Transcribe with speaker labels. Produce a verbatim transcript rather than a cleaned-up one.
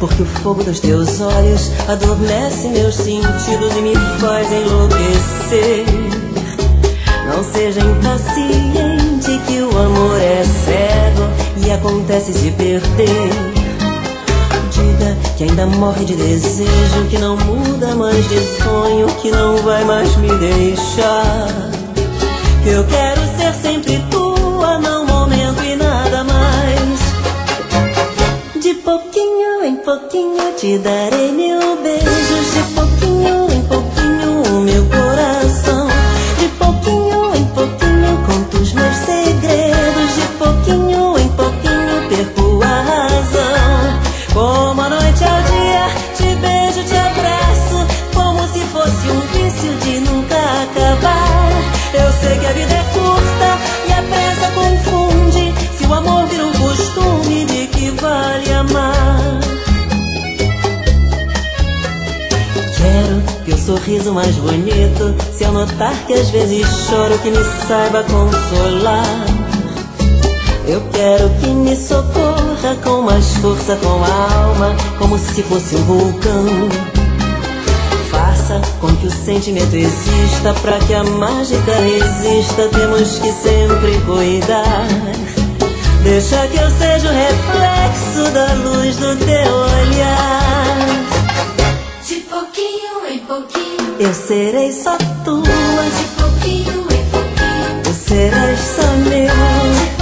Speaker 1: porque o fogo dos teus olhos adormece meus sentidos e me faz enlouquecer. Não seja impaciente, que o amor é cego e acontece de perder. Diga que ainda morre de desejo, que não muda mais de sonho, que não vai mais me deixar. Que eu quero ser sempre tua, não momento e nada mais. De pouquinho em pouquinho te darei mil beijos, de pouquinho em pouquinho o meu coração. De pouquinho em pouquinho conto os meus segredos, de pouquinho em pouquinho perco a razão. Como a noite ao dia, te beijo, te abraço, como se fosse um vício de nunca acabar. Eu sei que a vida é curta e a pressa confunde, se o amor vira um costume, de que vale amar? Quero que o sorriso mais bonito, se eu notar que às vezes choro, que me saiba consolar. Eu quero que me socorra com mais força, com a alma, como se fosse um vulcão. Faça com que o sentimento exista, pra que a mágica resista, temos que sempre cuidar. Deixa que eu seja o reflexo da luz do teu olhar.
Speaker 2: De pouquinho em pouquinho
Speaker 1: eu serei só tua,
Speaker 2: de pouquinho em pouquinho
Speaker 1: tu serás só meu.